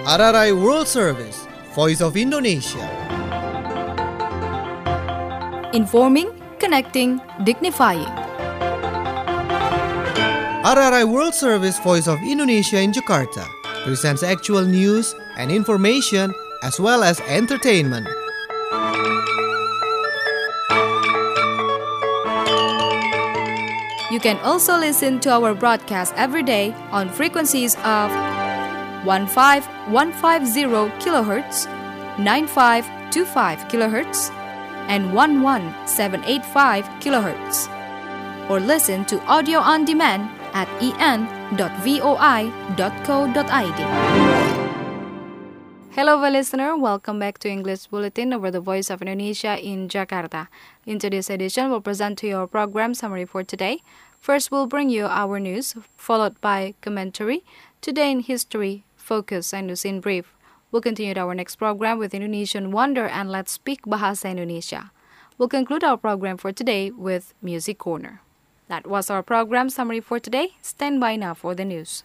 RRI World Service, Voice of Indonesia. Informing, connecting, dignifying. RRI World Service, Voice of Indonesia in Jakarta presents actual news and information as well as entertainment. You can also listen to our broadcast every day on frequencies of 15150 kHz, 9525 kHz, and 11785 kHz. Or listen to audio on demand at en.voi.co.id. Hello, listener. Welcome back to English Bulletin over the Voice of Indonesia in Jakarta. In today's edition, we'll present to you our program summary for today. First, we'll bring you our news, followed by commentary, Today in History, Focus, and News in Brief. We'll continue our next program with Indonesian Wonder and Let's Speak Bahasa Indonesia. We'll conclude our program for today with Music Corner. That was our program summary for today. Stand by now for the news.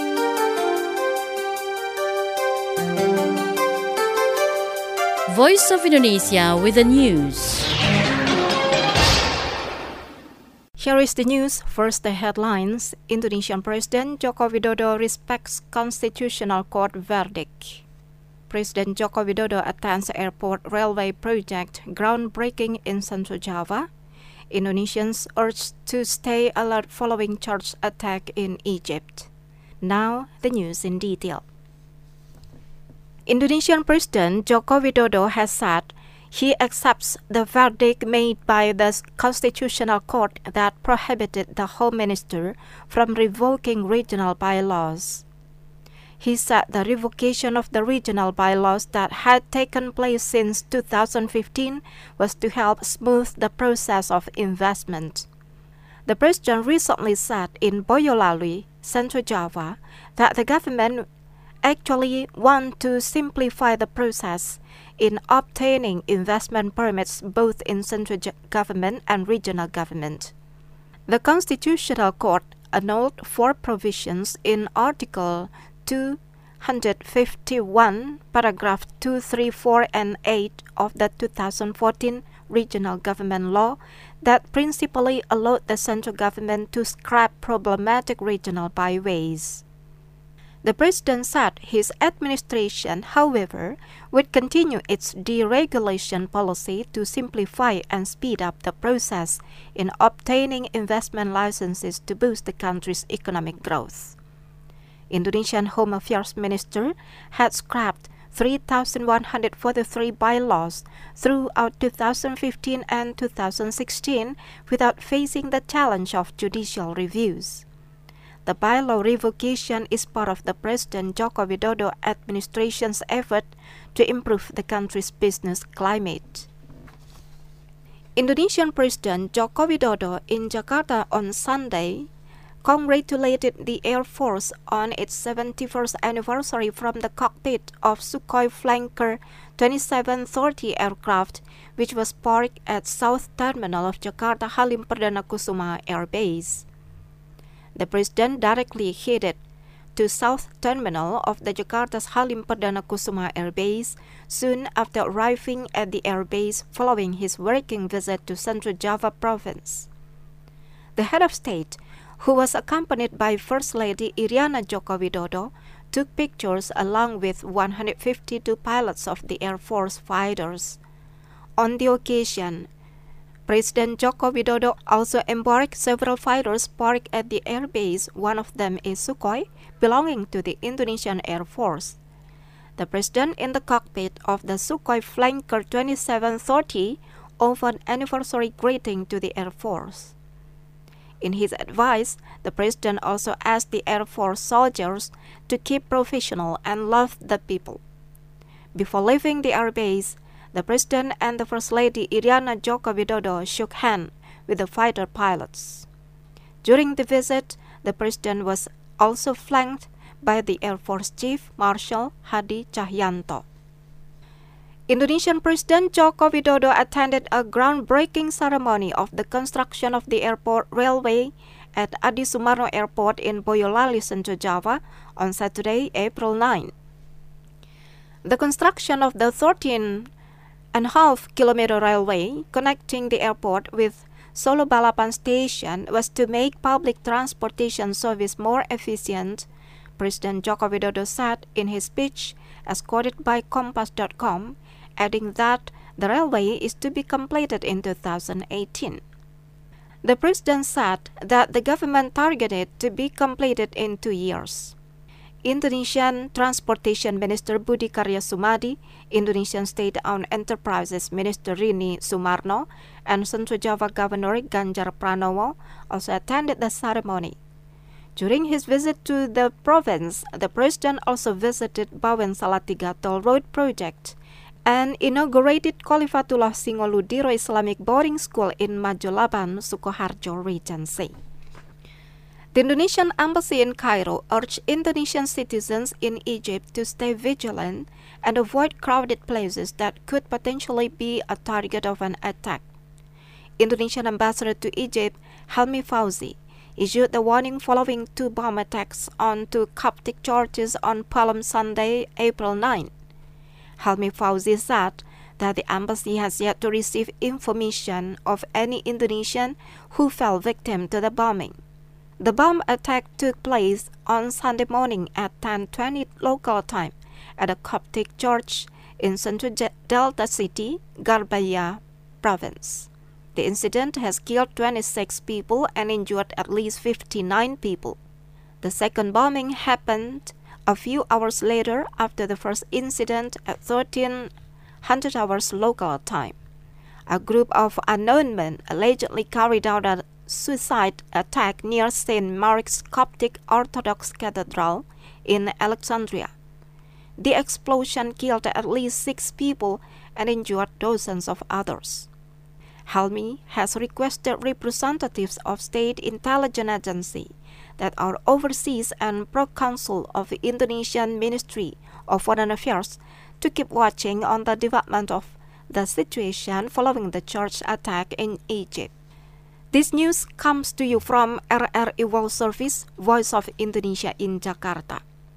Voice of Indonesia with the news. Here is the news. First, the headlines. Indonesian President Joko Widodo respects Constitutional Court verdict. President Joko Widodo attends airport railway project groundbreaking in Central Java. Indonesians urged to stay alert following church attack in Egypt. Now, the news in detail. Indonesian President Joko Widodo has said he accepts the verdict made by the Constitutional Court that prohibited the Home Minister from revoking regional bylaws. He said the revocation of the regional bylaws that had taken place since 2015 was to help smooth the process of investment. The President recently said in Boyolali, Central Java, that the government actually want to simplify the process in obtaining investment permits both in central government and regional government. The Constitutional Court annulled 4 provisions in Article 251, paragraph 2, 3, 4, and 8 of the 2014 Regional Government Law that principally allowed the central government to scrap problematic regional byways. The President said his administration, however, would continue its deregulation policy to simplify and speed up the process in obtaining investment licenses to boost the country's economic growth. Indonesian Home Affairs Minister had scrapped 3,143 bylaws throughout 2015 and 2016 without facing the challenge of judicial reviews. The bylaw revocation is part of the President Joko Widodo administration's effort to improve the country's business climate. Indonesian President Joko Widodo in Jakarta on Sunday congratulated the Air Force on its 71st anniversary from the cockpit of Sukhoi Flanker 2730 aircraft, which was parked at South Terminal of Jakarta Halim Perdana Kusuma Air Base. The President directly headed to South Terminal of the Jakarta's Halim Perdana Kusuma Air Base soon after arriving at the air base following his working visit to Central Java Province. The head of state, who was accompanied by First Lady Iriana Joko Widodo, took pictures along with 152 pilots of the Air Force fighters. On the occasion, President Joko Widodo also embarked several fighters parked at the air base. One of them is Sukhoi, belonging to the Indonesian Air Force. The President in the cockpit of the Sukhoi Flanker 2730 offered anniversary greeting to the Air Force. In his advice, the President also asked the Air Force soldiers to keep professional and love the people. Before leaving the air base, the President and the First Lady Iriana Joko Widodo shook hands with the fighter pilots. During the visit, the President was also flanked by the Air Force Chief Marshal Hadi Cahyanto. Indonesian President Joko Widodo attended a groundbreaking ceremony of the construction of the airport railway at Adi Sumarno Airport in Boyolali, Central Java on Saturday, April 9. The construction of the 13.5-kilometer railway connecting the airport with Solo Balapan station was to make public transportation service more efficient, President Joko Widodo said in his speech, as quoted by Kompas.com, adding that the railway is to be completed in 2018. The president said that the government targeted to be completed in 2 years. Indonesian Transportation Minister Budi Karya Sumadi, Indonesian State-Owned Enterprises Minister Rini Sumarno, and Central Java Governor Ganjar Pranowo also attended the ceremony. During his visit to the province, the president also visited Bawen Salatiga Toll Road project and inaugurated Khalifatullah Singoludiro Islamic Boarding School in Majolaban, Sukoharjo Regency. The Indonesian Embassy in Cairo urged Indonesian citizens in Egypt to stay vigilant and avoid crowded places that could potentially be a target of an attack. Indonesian Ambassador to Egypt, Helmi Fauzi, issued the warning following 2 bomb attacks on 2 Coptic churches on Palm Sunday, April 9. Helmi Fauzi said that the embassy has yet to receive information of any Indonesian who fell victim to the bombing. The bomb attack took place on Sunday morning at 10:20 local time at a Coptic church in Central Delta City, Garbaya province. The incident has killed 26 people and injured at least 59 people. The second bombing happened a few hours later after the first incident at 1300 hours local time. A group of unknown men allegedly carried out a suicide attack near St. Mark's Coptic Orthodox Cathedral in Alexandria. The explosion killed at least 6 people and injured dozens of others. Helmi has requested representatives of state intelligence agency that are overseas and pro-council of the Indonesian Ministry of Foreign Affairs to keep watching on the development of the situation following the church attack in Egypt. This news comes to you from RRI World Service, Voice of Indonesia in Jakarta.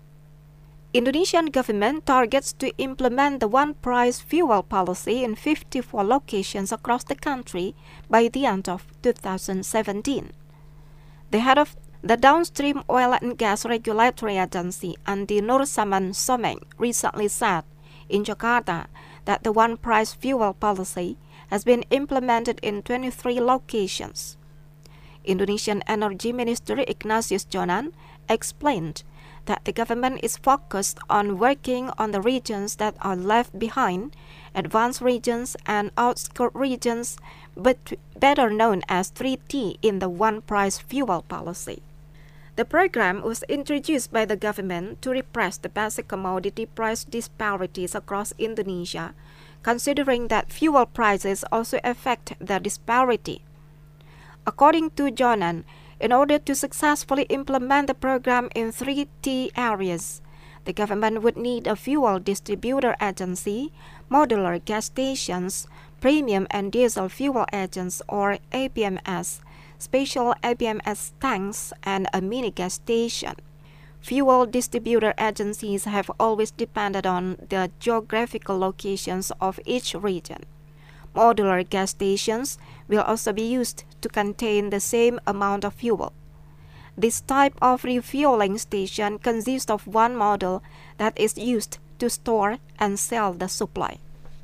Indonesian government targets to implement the one-price fuel policy in 54 locations across the country by the end of 2017. The head of the Downstream Oil and Gas Regulatory Agency, Andi Nur Saman Someng, recently said in Jakarta that the one-price fuel policy has been implemented in 23 locations. Indonesian Energy Minister Ignatius Jonan explained that the government is focused on working on the regions that are left behind, advanced regions and outskirt regions, but better known as 3T in the one-price fuel policy. The program was introduced by the government to repress the basic commodity price disparities across Indonesia, considering that fuel prices also affect the disparity. According to Jonan, in order to successfully implement the program in 3T areas, the government would need a fuel distributor agency, modular gas stations, premium and diesel fuel agents or APMS, special APMS tanks, and a mini gas station. Fuel distributor agencies have always depended on the geographical locations of each region. Modular gas stations will also be used to contain the same amount of fuel. This type of refueling station consists of one model that is used to store and sell the supply.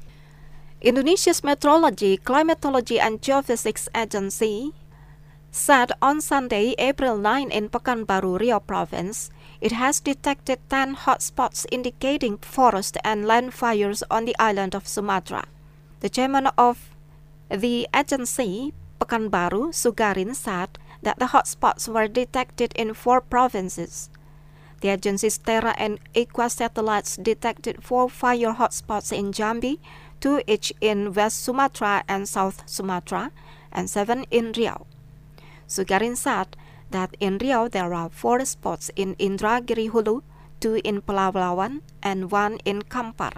Indonesia's Meteorology, Climatology and Geophysics Agency said on Sunday, April 9 in Pekanbaru, Riau Province, it has detected 10 hotspots indicating forest and land fires on the island of Sumatra. The chairman of the agency, Pekanbaru, Sugarin, said that the hotspots were detected in 4 provinces. The agency's Terra and Aqua satellites detected 4 fire hotspots in Jambi, 2 each in West Sumatra and South Sumatra, and 7 in Riau. Sugarin said that in Riau there are 4 spots in Indragiri Hulu, 2 in Pelalawan, and 1 in Kampar.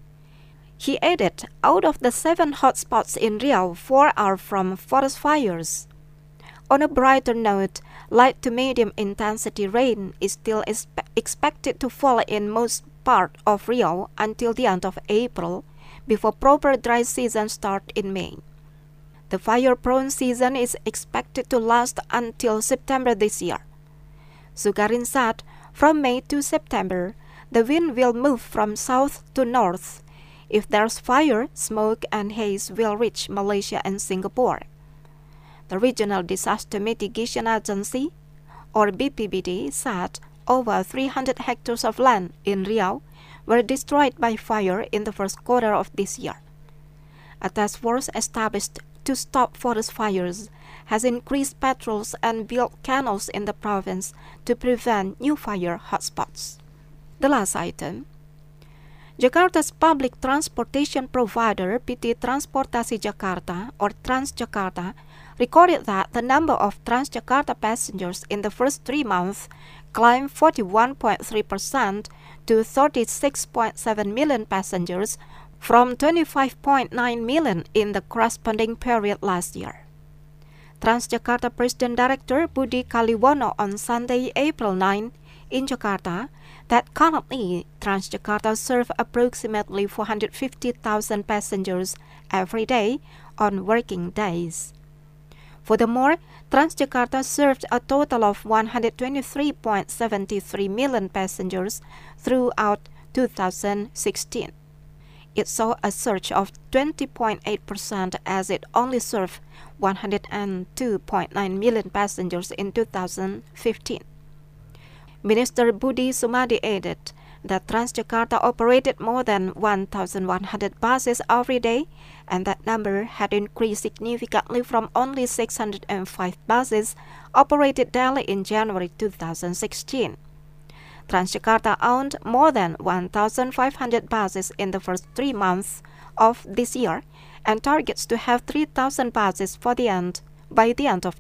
He added, out of the 7 hotspots in Riau, 4 are from forest fires. On a brighter note, light to medium intensity rain is still expected to fall in most part of Riau until the end of April, before proper dry season starts in May. The fire-prone season is expected to last until September this year. Sugarin said, from May to September, the wind will move from south to north. If there's fire, smoke and haze will reach Malaysia and Singapore. The Regional Disaster Mitigation Agency, or BPBD, said over 300 hectares of land in Riau were destroyed by fire in the first quarter of this year. A task force established to stop forest fires has increased patrols and built canals in the province to prevent new fire hotspots. The last item. Jakarta's public transportation provider PT Transportasi Jakarta, or Transjakarta, recorded that the number of Transjakarta passengers in the first 3 months climbed 41.3% to 36.7 million passengers from 25.9 million in the corresponding period last year. Transjakarta President Director Budi Kaliwono on Sunday, April 9, in Jakarta, that currently Transjakarta serves approximately 450,000 passengers every day on working days. Furthermore, Transjakarta served a total of 123.73 million passengers throughout 2016. It saw a surge of 20.8% as it only served 102.9 million passengers in 2015. Minister Budi Sumadi added that Transjakarta operated more than 1,100 buses every day, and that number had increased significantly from only 605 buses operated daily in January 2016. Transjakarta owned more than 1,500 buses in the first 3 months of this year and targets to have 3,000 buses by the end of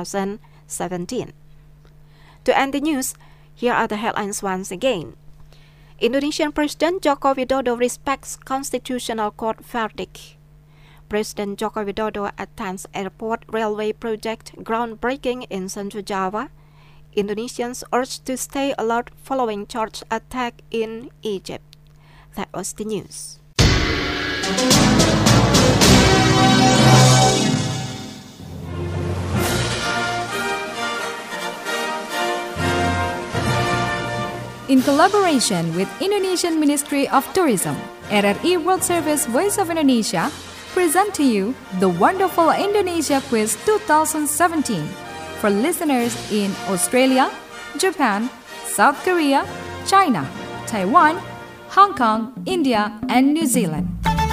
2017. To end the news, here are the headlines once again. Indonesian President Joko Widodo respects Constitutional Court verdict. President Joko Widodo attends airport railway project groundbreaking in Central Java. Indonesians urged to stay alert following charged attack in Egypt. That was the news. In collaboration with Indonesian Ministry of Tourism, RRI World Service Voice of Indonesia present to you the Wonderful Indonesia Quiz 2017 for listeners in Australia, Japan, South Korea, China, Taiwan, Hong Kong, India, and New Zealand.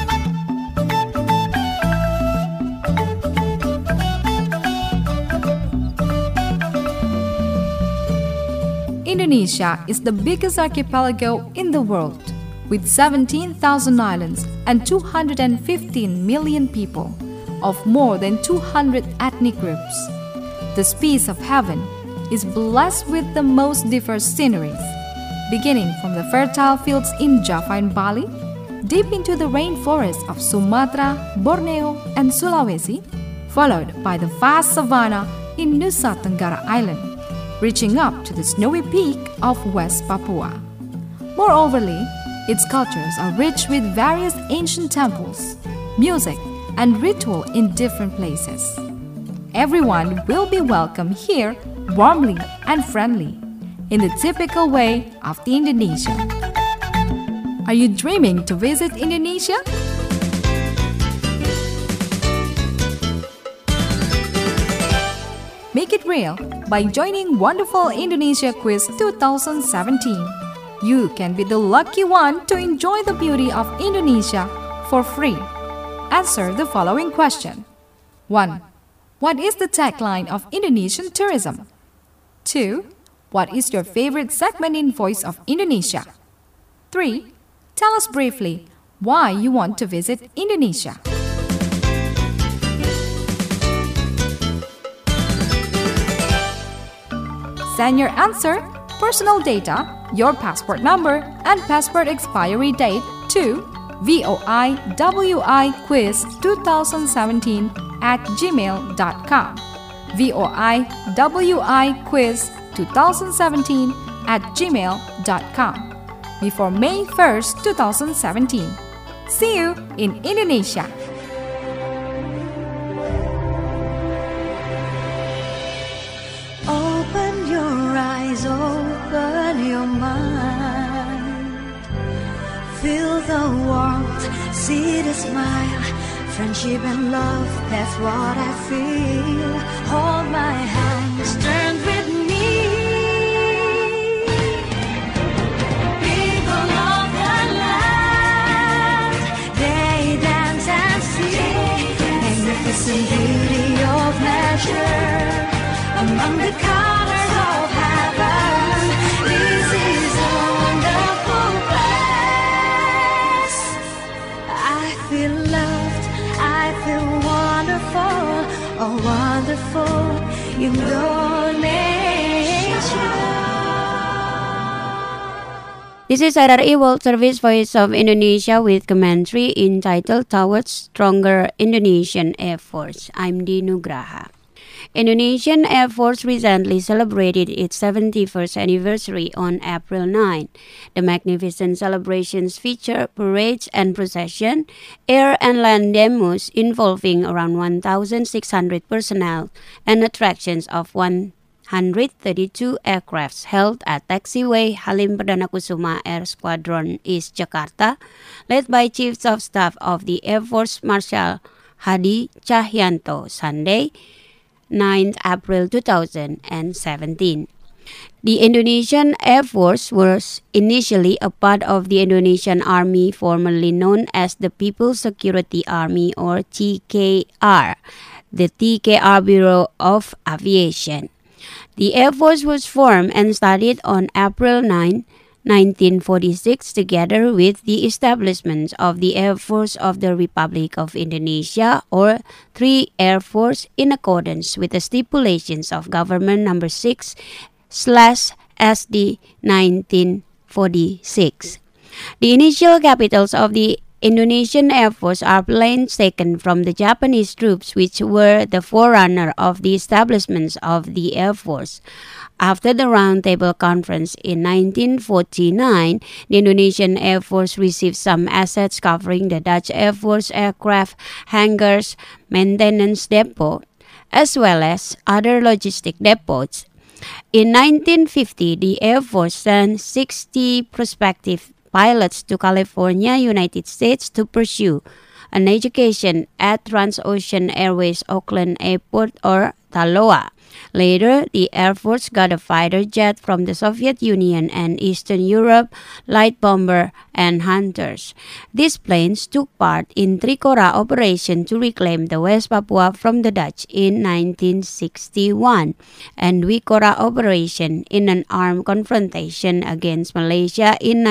Indonesia is the biggest archipelago in the world, with 17,000 islands and 215 million people, of more than 200 ethnic groups. This piece of heaven is blessed with the most diverse sceneries, beginning from the fertile fields in Java and Bali, deep into the rainforests of Sumatra, Borneo, and Sulawesi, followed by the vast savanna in Nusa Tenggara Island, reaching up to the snowy peak of West Papua. Moreover, its cultures are rich with various ancient temples, music, and ritual in different places. Everyone will be welcomed here warmly and friendly, in the typical way of the Indonesian. Are you dreaming to visit Indonesia? Make it real by joining Wonderful Indonesia Quiz 2017. You can be the lucky one to enjoy the beauty of Indonesia for free. Answer the following question. 1. What is the tagline of Indonesian tourism? 2. What is your favorite segment in Voice of Indonesia? 3. Tell us briefly why you want to visit Indonesia. Send your answer, personal data, your passport number, and passport expiry date to voiwiquiz2017@gmail.com. voiwiquiz2017@gmail.com. before May 1st, 2017. See you in Indonesia. Open your eyes, open your mind. Feel the warmth, see the smile. Friendship and love, that's what I feel. Hold my hands, turn with me. People of the land, they dance and sing. Magnificent beauty of nature, among the colors of heaven. This is a wonderful place. I feel loved, I feel wonderful, oh wonderful Indonesia. This is RRI World Service Voice of Indonesia with commentary entitled Towards Stronger Indonesian Air Force. I'm Dinugraha. Indonesian Air Force recently celebrated its 71st anniversary on April 9. The magnificent celebrations feature parades and procession, air and land demos involving around 1,600 personnel, and attractions of 132 aircrafts held at Taxiway Halim Perdana Kusuma Air Squadron East Jakarta, led by Chief of Staff of the Air Force Marshal Hadi Cahyanto, Sunday, 9th April 2017. The Indonesian Air Force was initially a part of the Indonesian Army, formerly known as the People's Security Army or TKR, the TKR Bureau of Aviation. The Air Force was formed and started on April 9, 1946, together with the establishment of the Air Force of the Republic of Indonesia, or 3 Air Force, in accordance with the stipulations of Government No. 6/SD 1946. The initial capitals of the Indonesian Air Force are planes taken from the Japanese troops, which were the forerunner of the establishments of the Air Force. After the Round Table Conference in 1949, the Indonesian Air Force received some assets covering the Dutch Air Force aircraft hangars, maintenance depot, as well as other logistic depots. In 1950, the Air Force sent 60 prospective pilots to California, United States, to pursue an education at Transocean Airways Oakland Airport, or TALOA. Later, the Air Force got a fighter jet from the Soviet Union and Eastern Europe, light bomber and hunters. These planes took part in Trikora operation to reclaim the West Papua from the Dutch in 1961, and Wikora operation in an armed confrontation against Malaysia in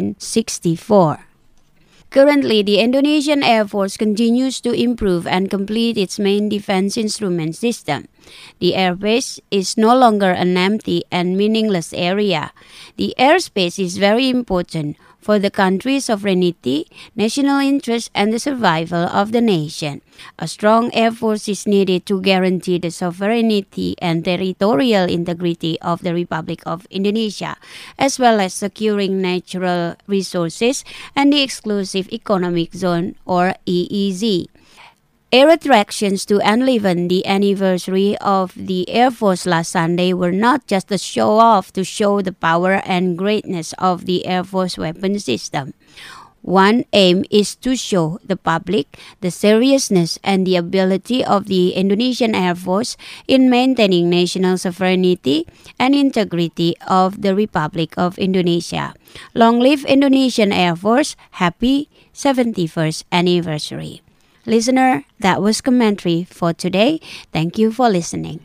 1964. Currently, the Indonesian Air Force continues to improve and complete its main defense instrument system. The airbase is no longer an empty and meaningless area. The airspace is very important for the country's sovereignty, national interest, and the survival of the nation. A strong Air Force is needed to guarantee the sovereignty and territorial integrity of the Republic of Indonesia, as well as securing natural resources and the Exclusive Economic Zone, or EEZ. Air attractions to enliven the anniversary of the Air Force last Sunday were not just a show-off to show the power and greatness of the Air Force weapon system. One aim is to show the public the seriousness and the ability of the Indonesian Air Force in maintaining national sovereignty and integrity of the Republic of Indonesia. Long live Indonesian Air Force! Happy 71st anniversary. Listener, that was commentary for today. Thank you for listening.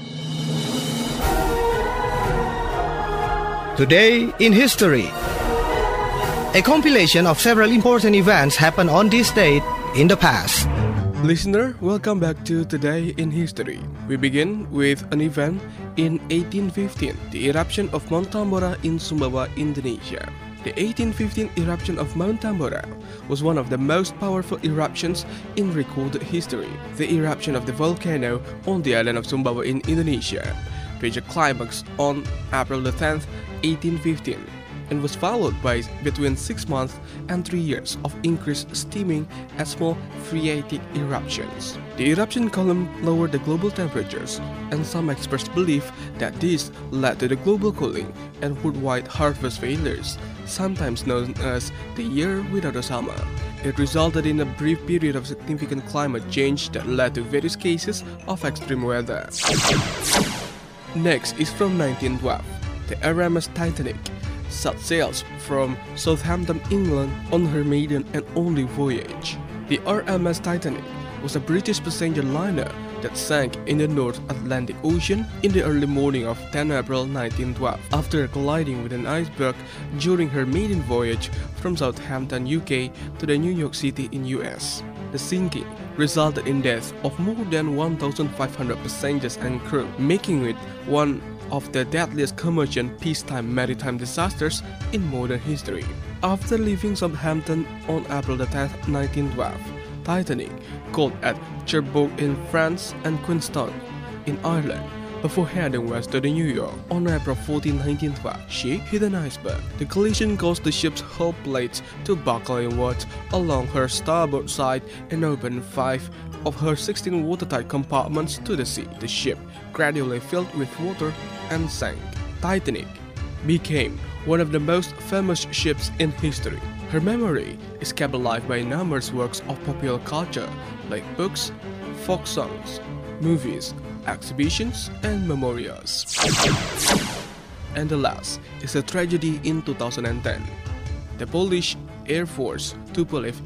Today in History. A compilation of several important events happened on this date in the past. Listener, welcome back to Today in History. We begin with an event in 1815, the eruption of Mount Tambora in Sumbawa, Indonesia. The 1815 eruption of Mount Tambora was one of the most powerful eruptions in recorded history. The eruption of the volcano on the island of Sumbawa in Indonesia reached a climax on April 10, 1815. and was followed by between 6 months and 3 years of increased steaming and small phreatic eruptions. The eruption column lowered the global temperatures, and some experts believe that this led to the global cooling and worldwide harvest failures, sometimes known as the year without a summer. It resulted in a brief period of significant climate change that led to various cases of extreme weather. Next is from 1912. The RMS Titanic set sails from Southampton, England on her maiden and only voyage. The RMS Titanic was a British passenger liner that sank in the North Atlantic Ocean in the early morning of 10 April 1912 after colliding with an iceberg during her maiden voyage from Southampton, UK to the New York City in US. The sinking resulted in death of more than 1,500 passengers and crew, making it one of the deadliest commercial peacetime maritime disasters in modern history. After leaving Southampton on April 10, 1912, Titanic called at Cherbourg in France and Queenstown in Ireland before heading west to New York. On April 14, 1912, she hit an iceberg. The collision caused the ship's hull plates to buckle inwards along her starboard side and opened 5 of her 16 watertight compartments to the sea. The ship gradually filled with water and sank. Titanic became one of the most famous ships in history. Her memory is kept alive by numerous works of popular culture like books, folk songs, movies, exhibitions, and memorials. And the last is a tragedy in 2010. The Polish Air Force Tupolev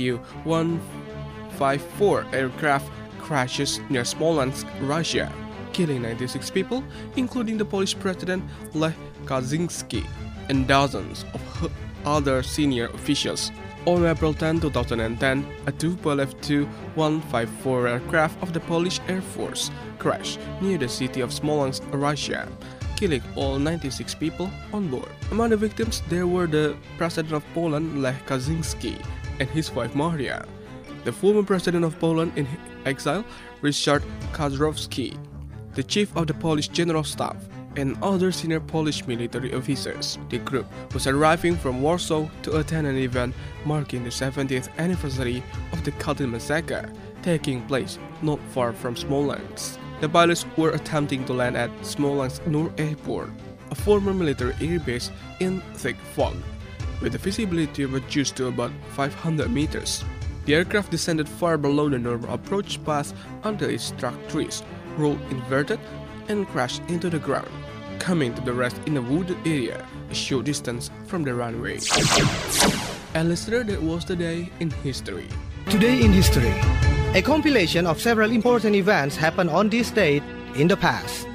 Tu-154 aircraft crashes near Smolensk, Russia, killing 96 people, including the Polish President Lech Kaczynski and dozens of other senior officials. On April 10, 2010, a Tupolev Tu-154 aircraft of the Polish Air Force crashed near the city of Smolensk, Russia, killing all 96 people on board. Among the victims, there were the President of Poland, Lech Kaczynski, and his wife Maria, the former President of Poland in exile, Ryszard Kaczorowski, the Chief of the Polish General Staff, and other senior Polish military officers. The group was arriving from Warsaw to attend an event marking the 70th anniversary of the Katyn massacre, taking place not far from Smolensk. The pilots were attempting to land at Smolensk North Airport, a former military airbase in thick fog, with the visibility reduced to about 500 meters. The aircraft descended far below the normal approach path until it struck trees, rolled inverted, and crashed into the ground, coming to the rest in a wooded area a short distance from the runway. And listener, that was the day in history. Today in History, a compilation of several important events happened on this date in the past.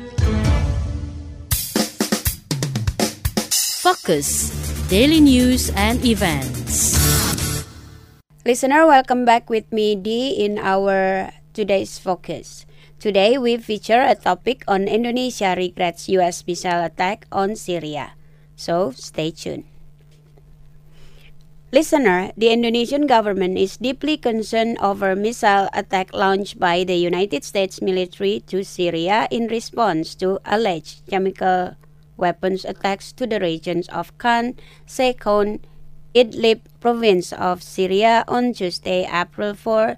Focus Daily News and Events. Listener, welcome back with me, Dee, in our today's Focus. Today we feature a topic on Indonesia regrets US missile attack on Syria. So stay tuned. Listener, the Indonesian government is deeply concerned over missile attack launched by the United States military to Syria in response to alleged chemical weapons attacks to the regions of Khan, Sheikhoun, Idlib province of Syria on Tuesday, April 4,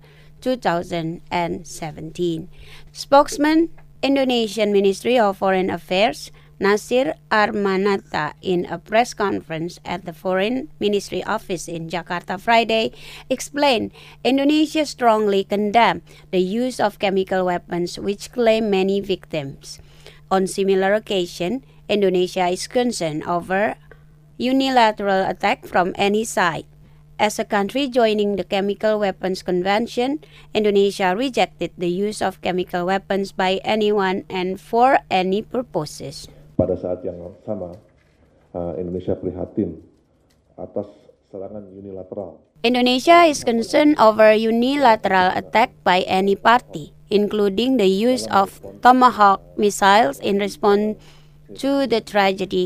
2017. Spokesman, Indonesian Ministry of Foreign Affairs, Nasir Armanata, in a press conference at the Foreign Ministry office in Jakarta Friday, explained Indonesia strongly condemned the use of chemical weapons which claim many victims. On similar occasion, Indonesia is concerned over unilateral attack from any side. As a country joining the Chemical Weapons Convention, Indonesia rejected the use of chemical weapons by anyone and for any purposes. Pada saat yang sama, Indonesia prihatin atas serangan unilateral. Indonesia is concerned over unilateral attack by any party, including the use of Tomahawk missiles in response to the tragedy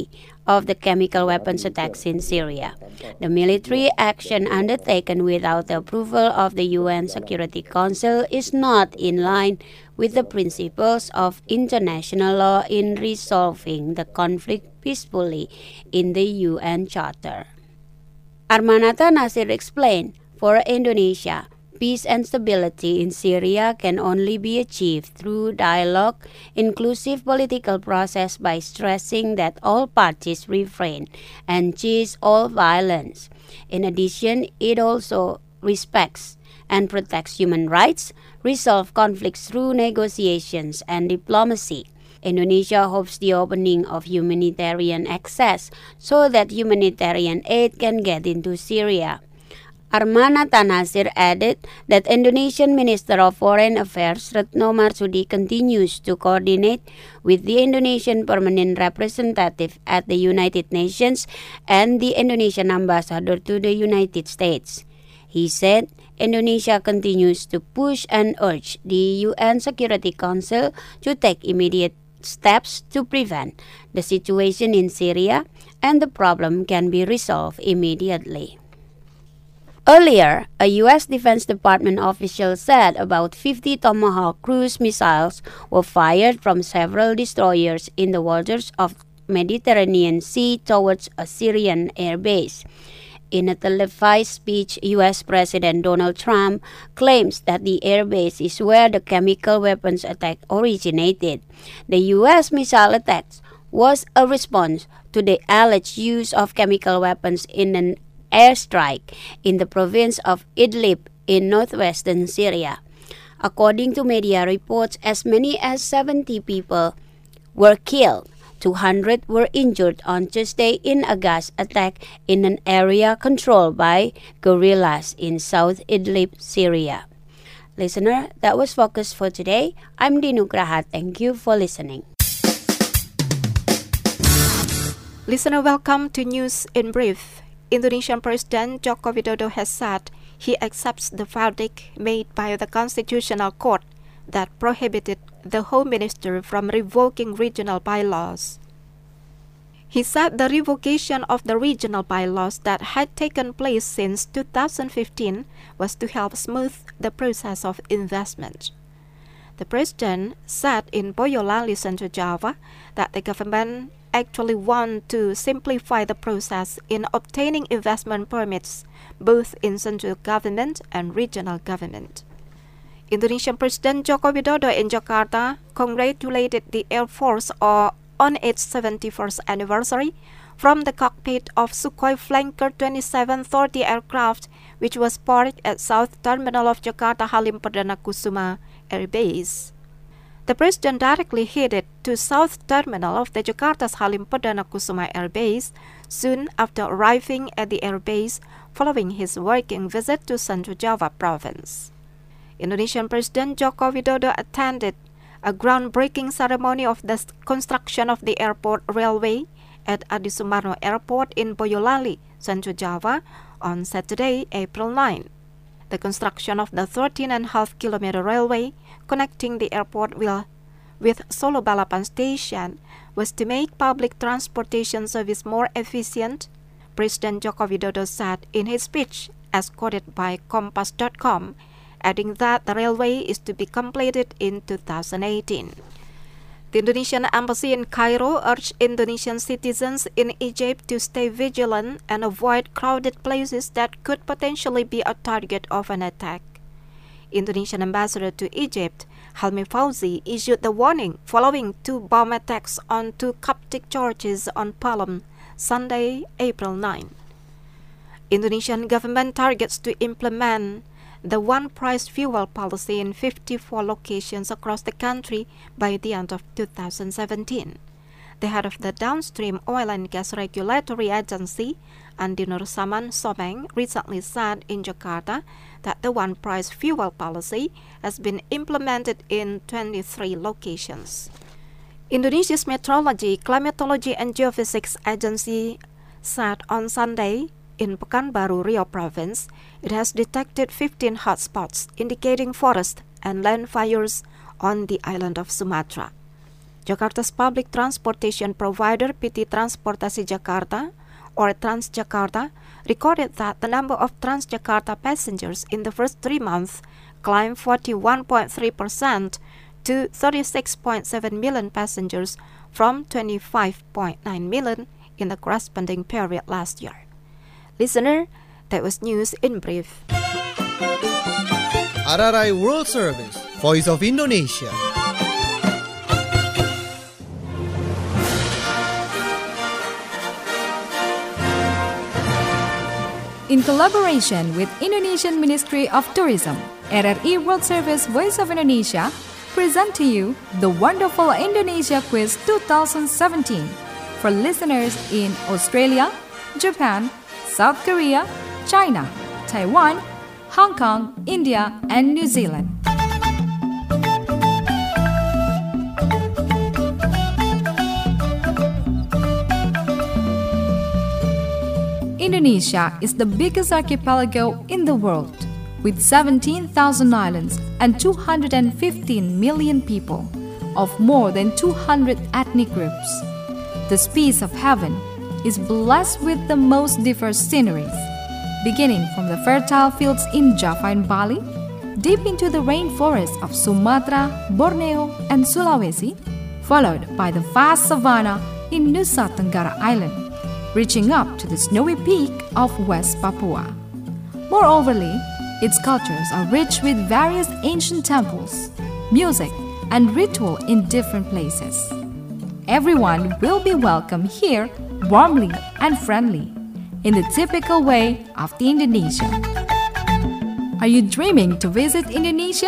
of the chemical weapons attacks in Syria. The military action undertaken without the approval of the UN Security Council is not in line with the principles of international law in resolving the conflict peacefully in the UN Charter. Armanata Nasir explained, for Indonesia, peace and stability in Syria can only be achieved through dialogue, inclusive political process by stressing that all parties refrain and cease all violence. In addition, it also respects and protects human rights, resolve conflicts through negotiations and diplomacy. Indonesia hopes the opening of humanitarian access so that humanitarian aid can get into Syria. Armanata Nasir added that Indonesian Minister of Foreign Affairs Retno Marsudi continues to coordinate with the Indonesian Permanent Representative at the United Nations and the Indonesian Ambassador to the United States. He said Indonesia continues to push and urge the UN Security Council to take immediate steps to prevent the situation in Syria, and the problem can be resolved immediately. Earlier, a U.S. Defense Department official said about 50 Tomahawk cruise missiles were fired from several destroyers in the waters of Mediterranean Sea towards a Syrian airbase. In a televised speech, U.S. President Donald Trump claims that the airbase is where the chemical weapons attack originated. The U.S. missile attacks was a response to the alleged use of chemical weapons in an airstrike in the province of Idlib in northwestern Syria. According to media reports, as many as 70 people were killed. 200 were injured on Tuesday in a gas attack in an area controlled by guerrillas in South Idlib, Syria. Listener, that was Focus for today. I'm Dinugraha. Thank you for listening. Listener, welcome to News in Brief. Indonesian President Joko Widodo has said he accepts the verdict made by the Constitutional Court that prohibited the Home Minister from revoking regional bylaws. He said the revocation of the regional bylaws that had taken place since 2015 was to help smooth the process of investment. The President said in Boyolali, Central Java, that the government actually want to simplify the process in obtaining investment permits both in central government and regional government. Indonesian President Joko Widodo in Jakarta congratulated the Air Force on its 71st anniversary from the cockpit of Sukhoi Flanker 2730 aircraft, which was parked at South Terminal of Jakarta Halim Perdana Kusuma Air Base. The President directly headed to South Terminal of the Jakarta's Halim Perdana Kusuma Air Base soon after arriving at the air base following his working visit to Central Java province. Indonesian President Joko Widodo attended a groundbreaking ceremony of the construction of the airport railway at Adi Sumarno Airport in Boyolali, Central Java on Saturday, April 9. The construction of the 13.5-kilometer railway connecting the airport with Solo Balapan Station was to make public transportation service more efficient, President Joko Widodo said in his speech, as quoted by Kompas.com, adding that the railway is to be completed in 2018. The Indonesian Embassy in Cairo urged Indonesian citizens in Egypt to stay vigilant and avoid crowded places that could potentially be a target of an attack. Indonesian Ambassador to Egypt, Helmi Fauzi, issued the warning following 2 bomb attacks on 2 Coptic churches on Palm, Sunday, April 9. Indonesian government targets to implement the one-price fuel policy in 54 locations across the country by the end of 2017. The head of the Downstream Oil and Gas Regulatory Agency, Andi Nur Saman Someng, recently said in Jakarta that the one-price fuel policy has been implemented in 23 locations. Indonesia's Meteorology, Climatology and Geophysics Agency said on Sunday in Pekanbaru, Riau Province, it has detected 15 hotspots indicating forest and land fires on the island of Sumatra. Jakarta's public transportation provider PT Transportasi Jakarta, or Transjakarta, recorded that the number of Transjakarta passengers in the first 3 months climbed 41.3% to 36.7 million passengers from 25.9 million in the corresponding period last year. Listener, that was news in brief. RRI World Service, Voice of Indonesia. In collaboration with Indonesian Ministry of Tourism, RRI World Service Voice of Indonesia present to you the Wonderful Indonesia Quiz 2017 for listeners in Australia, Japan, South Korea, China, Taiwan, Hong Kong, India, and New Zealand. Indonesia is the biggest archipelago in the world, with 17,000 islands and 215 million people, of more than 200 ethnic groups. This piece of heaven is blessed with the most diverse sceneries, beginning from the fertile fields in Java and Bali, deep into the rainforests of Sumatra, Borneo, and Sulawesi, followed by the vast savanna in Nusa Tenggara Island, reaching up to the snowy peak of West Papua. Moreoverly, its cultures are rich with various ancient temples, music, and ritual in different places. Everyone will be welcomed here warmly and friendly, in the typical way of the Indonesian. Are you dreaming to visit Indonesia?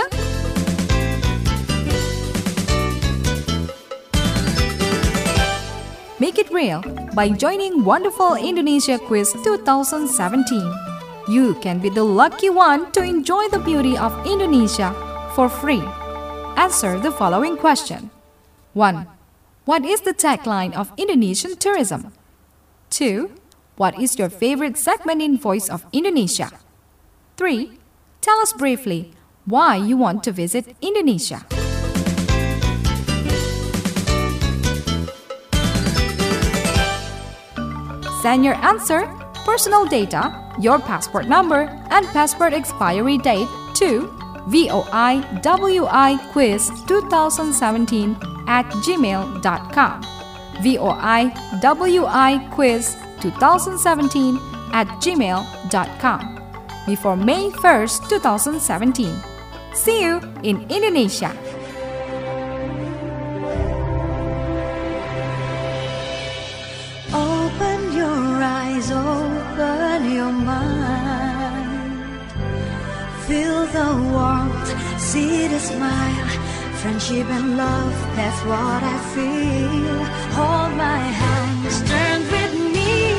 Make it real by joining Wonderful Indonesia Quiz 2017. You can be the lucky one to enjoy the beauty of Indonesia for free. Answer the following question. 1. What is the tagline of Indonesian tourism? 2. What is your favorite segment in Voice of Indonesia? 3. Tell us briefly why you want to visit Indonesia. Send your answer, personal data, your passport number, and passport expiry date to voiwiquiz2017@gmail.com. voiwiquiz2017@gmail.com before May 1st, 2017. See you in Indonesia. Open your eyes, open your mind. Feel the warmth, see the smile. Friendship and love, that's what I feel. Hold my hands, turn with me.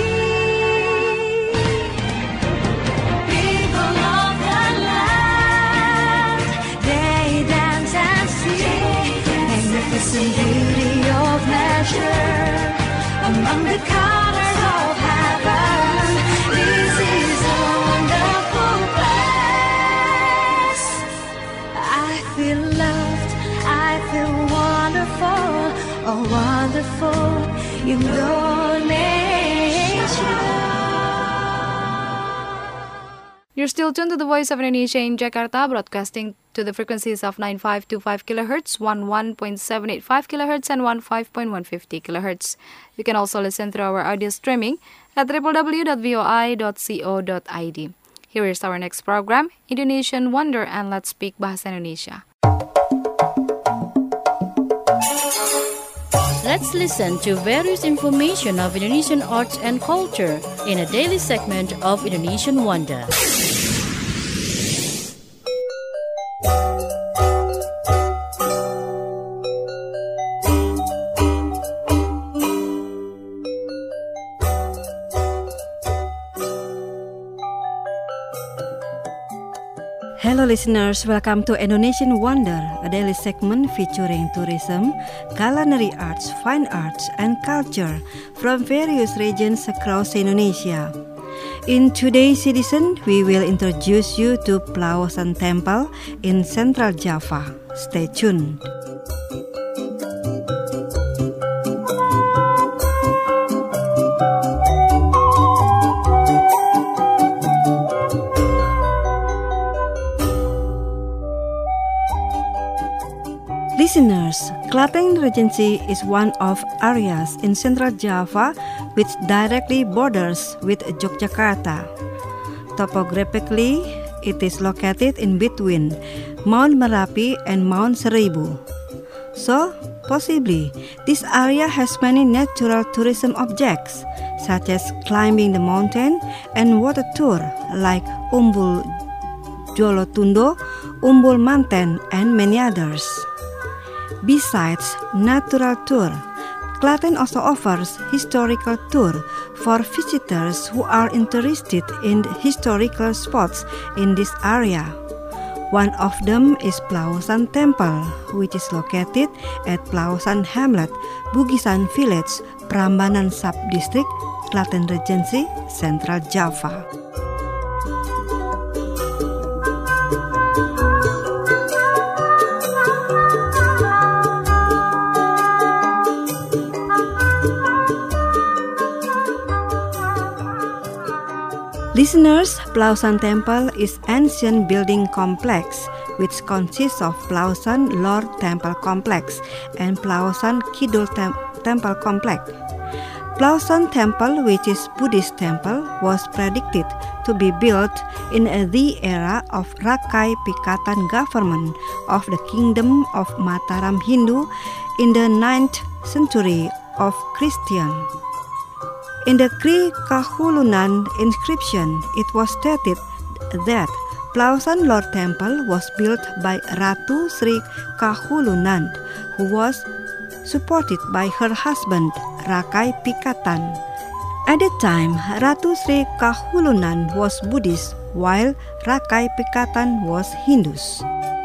People of the land, they dance and sing. Magnificent beauty of nature, among the colors of heaven. This is a wonderful place. I feel loved, I feel wonderful, oh wonderful Indonesia. You're still tuned to the Voice of Indonesia in Jakarta, broadcasting to the frequencies of 9525 kHz, 11.785 kHz, and 15.150 kHz. You can also listen through our audio streaming at www.voi.co.id. Here is our next program, Indonesian Wonder, and Let's Speak Bahasa Indonesia. Let's listen to various information of Indonesian arts and culture in a daily segment of Indonesian Wonder. Hello listeners, welcome to Indonesian Wonder, a daily segment featuring tourism, culinary arts, fine arts, and culture from various regions across Indonesia. In today's edition, we will introduce you to Plaosan Temple in Central Java. Stay tuned. Klaten Regency is one of areas in Central Java which directly borders with Yogyakarta. Topographically, it is located in between Mount Merapi and Mount Seribu. So, possibly, this area has many natural tourism objects, such as climbing the mountain and water tour like Umbul Jolotundo, Umbul Manten, and many others. Besides natural tour, Klaten also offers historical tour for visitors who are interested in historical spots in this area. One of them is Plausan Temple, which is located at Plausan Hamlet, Bugisan Village, Prambanan Sub-District, Klaten Regency, Central Java. Listeners, Plausan Temple is ancient building complex which consists of Plausan Lor Temple Complex and Plausan Kidul Temple Complex. Plausan Temple, which is Buddhist temple, was predicted to be built in the era of Rakai Pikatan government of the Kingdom of Mataram Hindu in the 9th century of Christian. In the Kri Kahulunan inscription, it was stated that Plausan Lor Temple was built by Ratu Sri Kahulunan, who was supported by her husband Rakai Pikatan. At the time, Ratu Sri Kahulunan was Buddhist, while Rakai Pikatan was Hindus.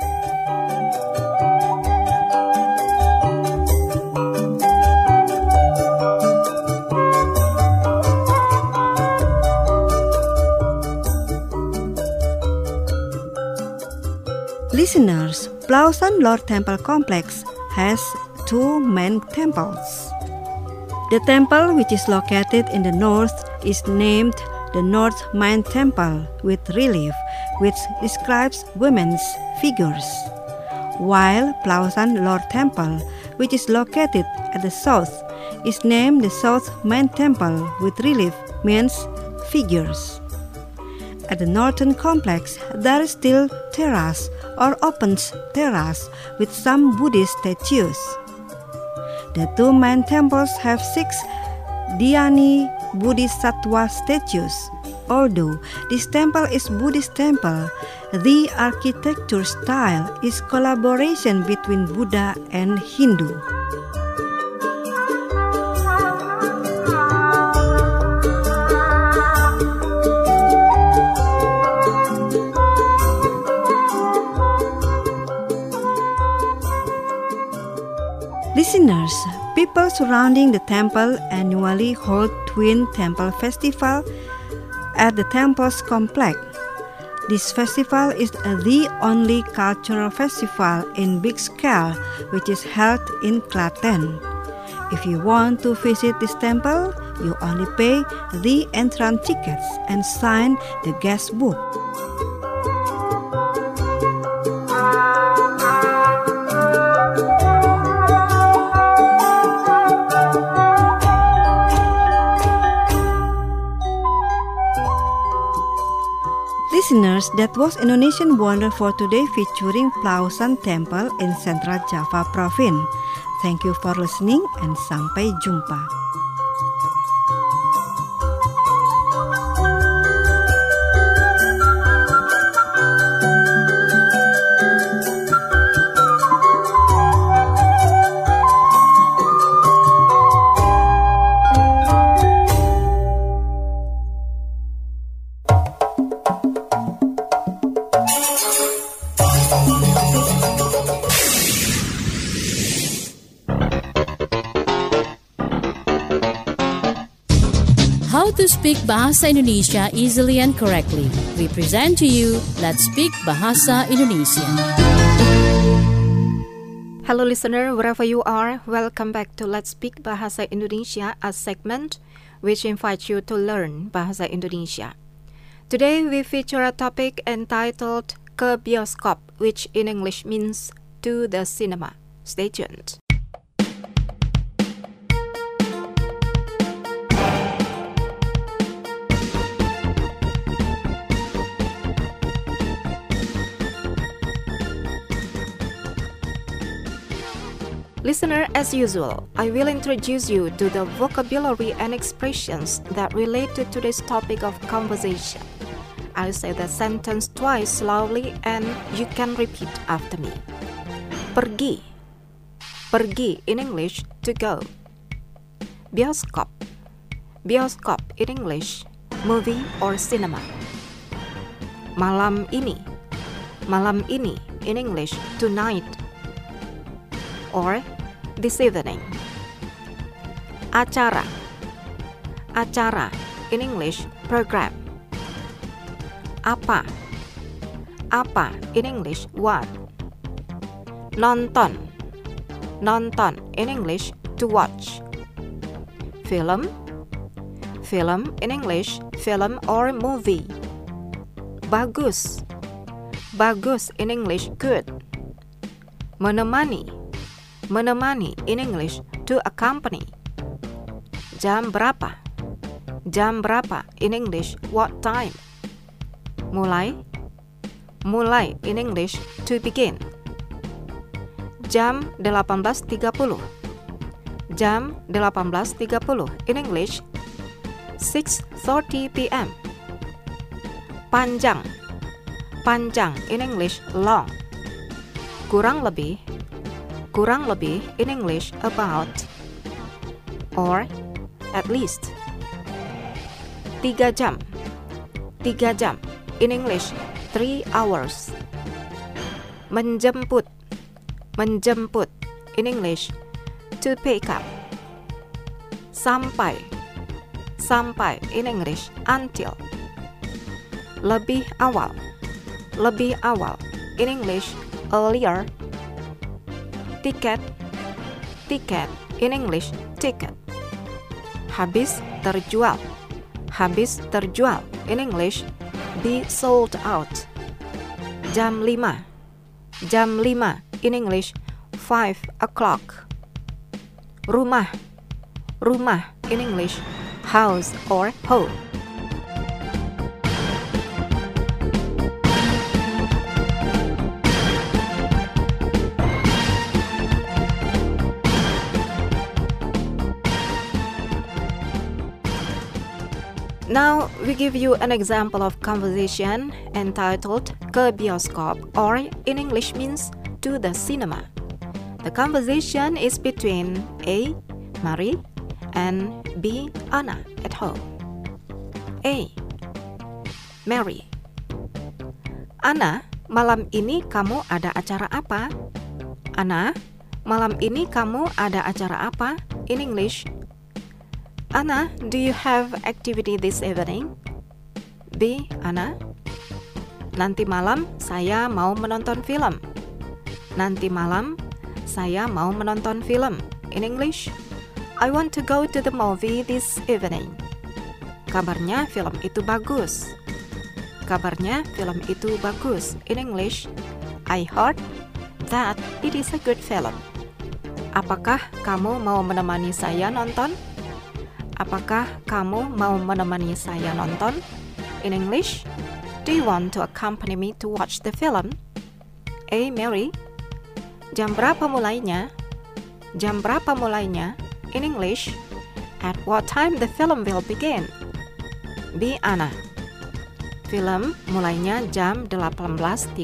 Listeners, Plausan Lor Temple Complex has two main temples. The temple, which is located in the north, is named the North Main Temple with relief, which describes women's figures, while Plausan Lor Temple, which is located at the south, is named the South Main Temple with relief, means figures. At the northern complex, there is still terrace or open terrace with some Buddhist statues. The two main temples have 6 Dhyani Bodhisattva statues. Although this temple is Buddhist temple, the architecture style is collaboration between Buddha and Hindu. Listeners, people surrounding the temple annually hold Twin Temple Festival at the temple's complex. This festival is the only cultural festival in big scale which is held in Klaten. If you want to visit this temple, you only pay the entrance tickets and sign the guest book. Listeners, that was Indonesian Wonder for today featuring Plausan Temple in Central Java Province. Thank you for listening and sampai jumpa. How to speak Bahasa Indonesia easily and correctly. We present to you Let's Speak Bahasa Indonesia. Hello listener, wherever you are, welcome back to Let's Speak Bahasa Indonesia, a segment which invites you to learn Bahasa Indonesia. Today we feature a topic entitled Ke Bioskop, which in English means to the cinema. Stay tuned. Listener, as usual, I will introduce you to the vocabulary and expressions that relate to today's topic of conversation. I'll say the sentence twice slowly and you can repeat after me. Pergi. Pergi in English, to go. Bioskop. Bioskop in English, movie or cinema. Malam ini. Malam ini in English, tonight or this evening. Acara. Acara in English, program. Apa. Apa in English, what. Nonton. Nonton in English, to watch. Film. Film in English, film or movie. Bagus. Bagus in English, good. Menemani. Menemani in English, to accompany. Jam berapa? Jam berapa in English, what time? Mulai. Mulai in English, to begin. Jam 18.30. Jam 18.30 in English, 6:30 p.m. Panjang. Panjang in English, long. Kurang lebih. Kurang lebih in English, about or at least. 3 jam. 3 jam in English, 3 hours. Menjemput. Menjemput in English, to pick up. Sampai. Sampai in English, until. Lebih awal. Lebih awal in English, earlier. Tiket. Tiket in English, ticket. Habis terjual. Habis terjual in English, be sold out. Jam 5. Jam 5 in English, 5 o'clock. Rumah. Rumah in English, house or home. Now we give you an example of conversation entitled ke bioskop, or in English means to the cinema. The conversation is between A. Mary and B. Anna at home. A. Mary. Anna, malam ini kamu ada acara apa? Anna, malam ini kamu ada acara apa? In English, Anna, do you have activity this evening? B. Anna, nanti malam saya mau menonton film. Nanti malam saya mau menonton film. In English, I want to go to the movie this evening. Kabarnya film itu bagus. Kabarnya film itu bagus. In English, I heard that it is a good film. Apakah kamu mau menemani saya nonton? Apakah kamu mau menemani saya nonton? In English, do you want to accompany me to watch the film? A. Mary, jam berapa mulainya? Jam berapa mulainya? In English, at what time the film will begin? B. Anna, film mulainya jam 18.30.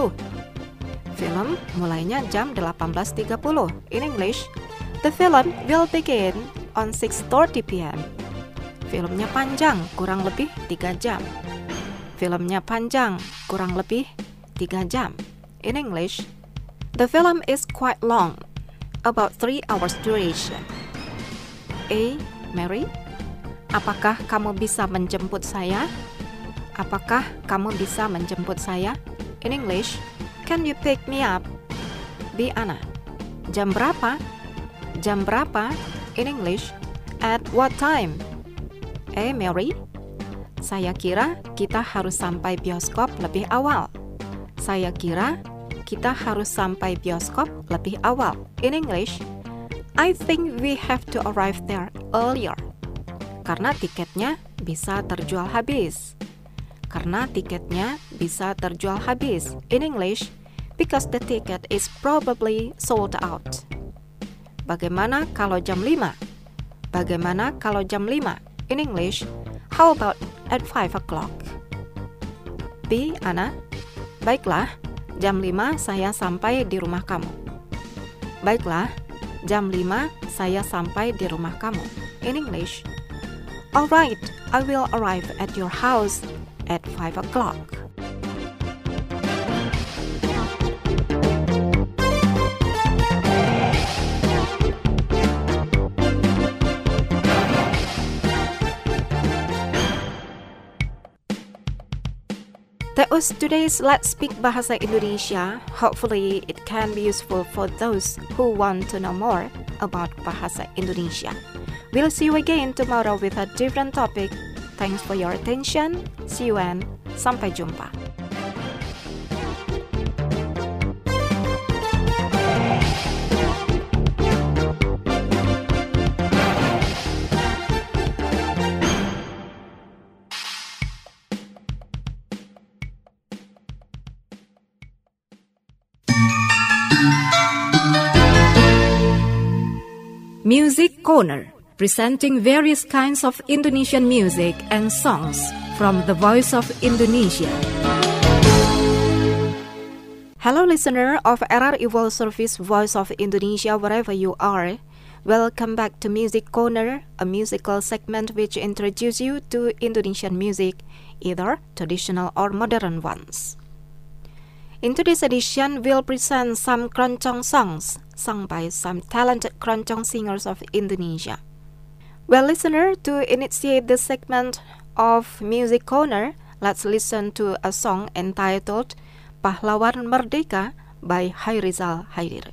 Film mulainya jam 18.30. In English, the film will begin on 6:30 p.m. Filmnya panjang, kurang lebih 3 jam. Filmnya panjang, kurang lebih 3 jam. In English, the film is quite long, about 3 hours duration. A. Mary, apakah kamu bisa menjemput saya? Apakah kamu bisa menjemput saya? In English, can you pick me up? B. Anna, jam berapa? Jam berapa? In English, at what time? A. Mary, saya kira kita harus sampai bioskop lebih awal. Saya kira kita harus sampai bioskop lebih awal. In English, I think we have to arrive there earlier. Karena tiketnya bisa terjual habis. Karena tiketnya bisa terjual habis. In English, because the ticket is probably sold out. Bagaimana kalau jam 5? Bagaimana kalau jam 5? In English, how about at 5 o'clock? B. Ana, baiklah, jam 5 saya sampai di rumah kamu. Baiklah, jam 5 saya sampai di rumah kamu. In English, alright, I will arrive at your house at 5 o'clock. That was today's Let's Speak Bahasa Indonesia. Hopefully it can be useful for those who want to know more about Bahasa Indonesia. We'll see you again tomorrow with a different topic. Thanks for your attention. See you and sampai jumpa. Music Corner, presenting various kinds of Indonesian music and songs from the Voice of Indonesia. Hello listener of RRI World Service Voice of Indonesia wherever you are. Welcome back to Music Corner, a musical segment which introduces you to Indonesian music, either traditional or modern ones. In today's edition, we'll present some keroncong songs sung by some talented keroncong singers of Indonesia. Well, listener, to initiate this segment of Music Corner, let's listen to a song entitled Pahlawan Merdeka by Hairizal Haidir.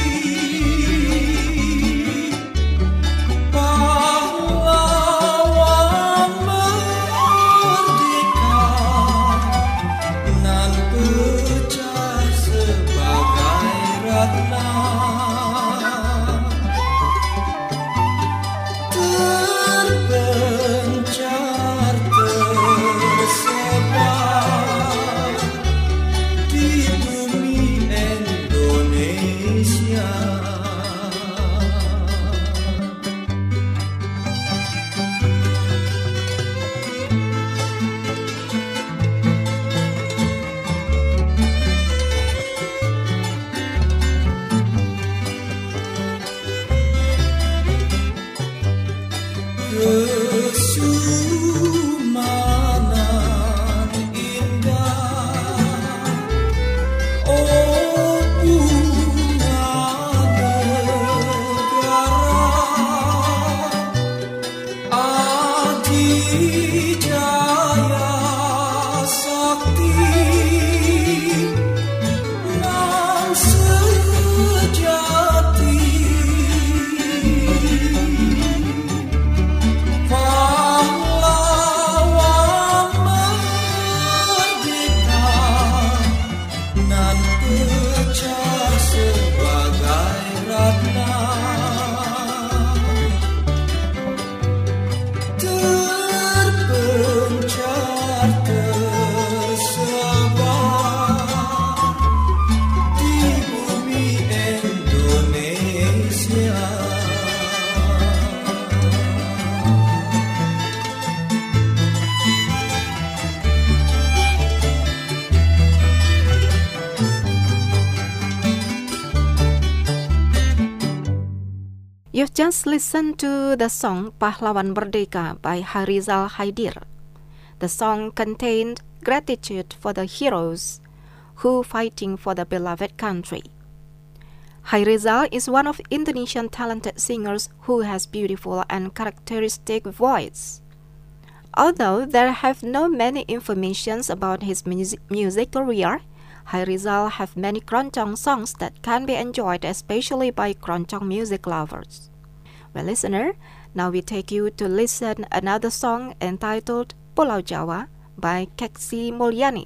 Pahlawan You've just listened to the song Pahlawan Merdeka by Harizal Haidir. The song contained gratitude for the heroes who fighting for the beloved country. Harizal is one of Indonesian talented singers who has beautiful and characteristic voice. Although there have no many informations about his music career, Harizal have many keroncong songs that can be enjoyed especially by keroncong music lovers. Well, listener, now we take you to listen another song entitled Pulau Jawa by Keksi Mulyani.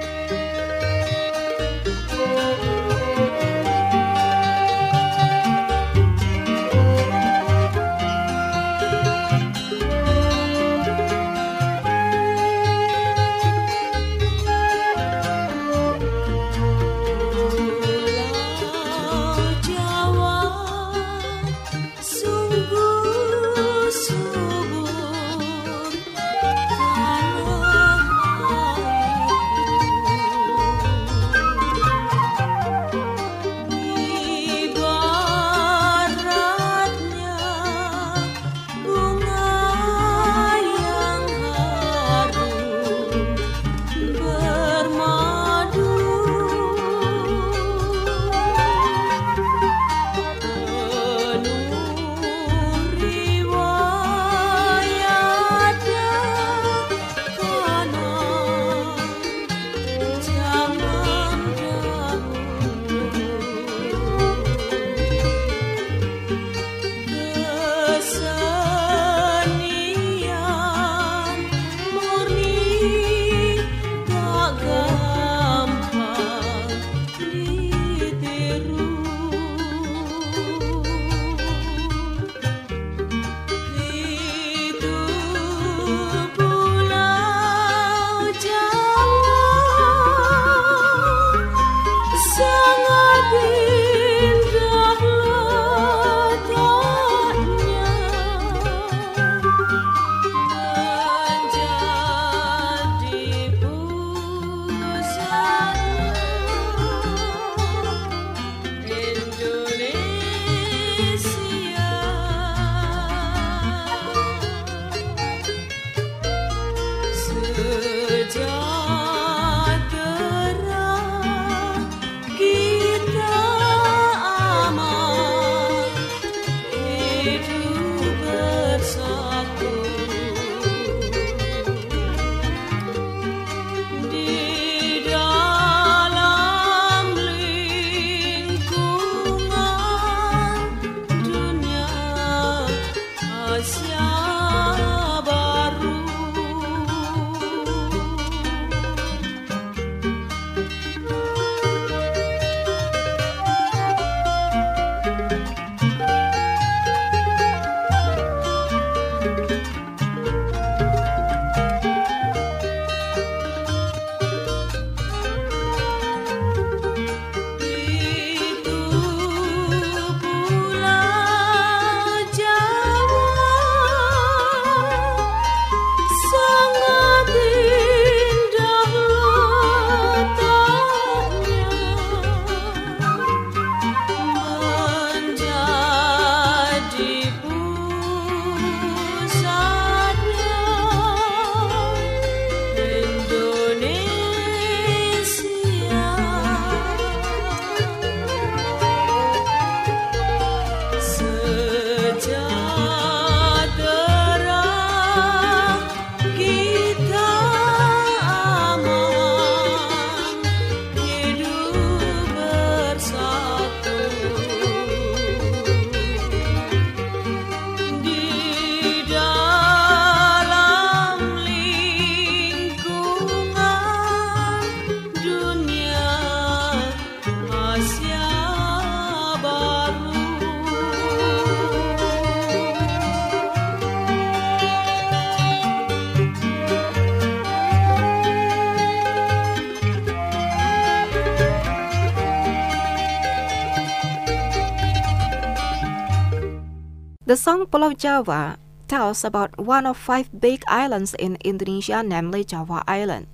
The song Pulau Jawa tells about one of 5 big islands in Indonesia, namely Java Island.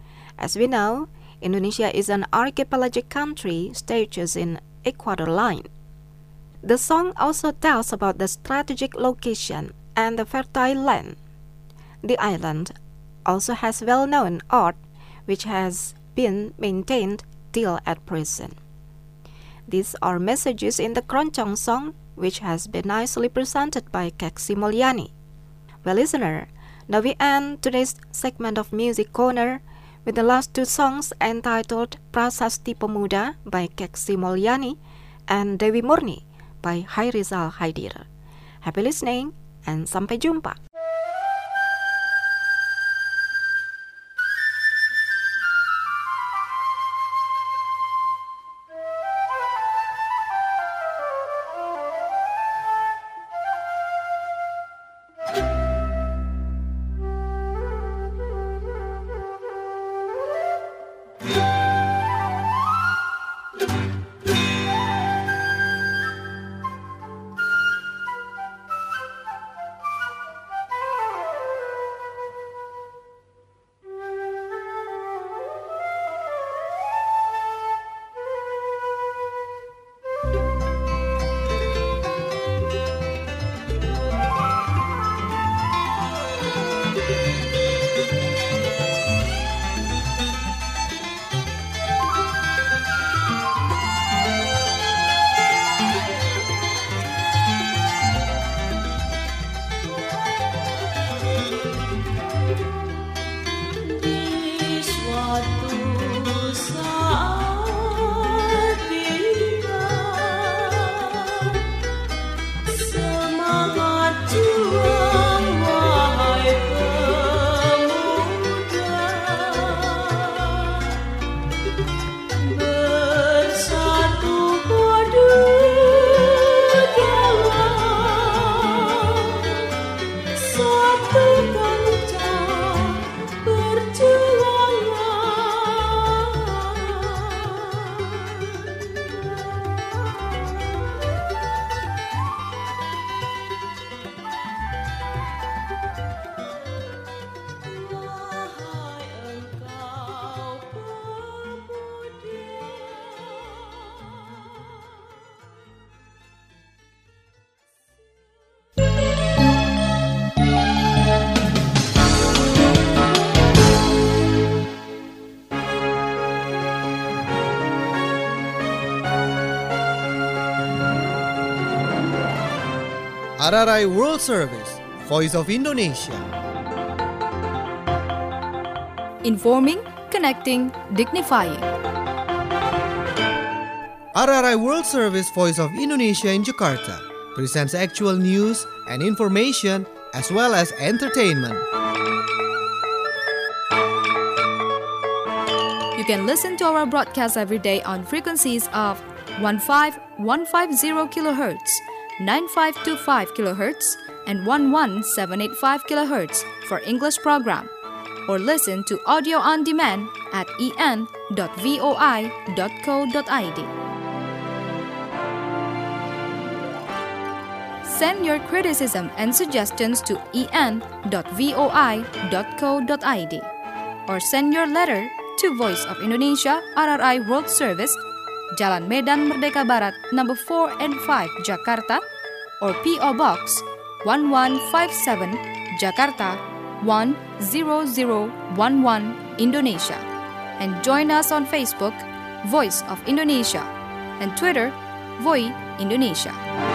As we know, Indonesia is an archipelagic country stretches in equator line. The song also tells about the strategic location and the fertile land. The island also has well-known art which has been maintained till at present. These are messages in the Keroncong song which has been nicely presented by Keksi Mulyani. Well, listener, now we end today's segment of Music Corner with the last two songs entitled Prasasti Pemuda by Keksi Mulyani and Dewi Murni by Hairizal Haidir. Happy listening and sampai jumpa. RRI World Service, Voice of Indonesia. Informing, connecting, dignifying. RRI World Service, Voice of Indonesia in Jakarta presents actual news and information as well as entertainment. You can listen to our broadcast every day on frequencies of 15150 kHz, 9525 kHz, and 11785 kHz for English program, or listen to audio on demand at en.voi.co.id. Send your criticism and suggestions to en.voi.co.id or send your letter to Voice of Indonesia RRI World Service, Jalan Medan Merdeka Barat, number 4 and 5, Jakarta, or P.O. Box 1157, Jakarta 10011, Indonesia. And join us on Facebook, Voice of Indonesia, and Twitter, Voi Indonesia.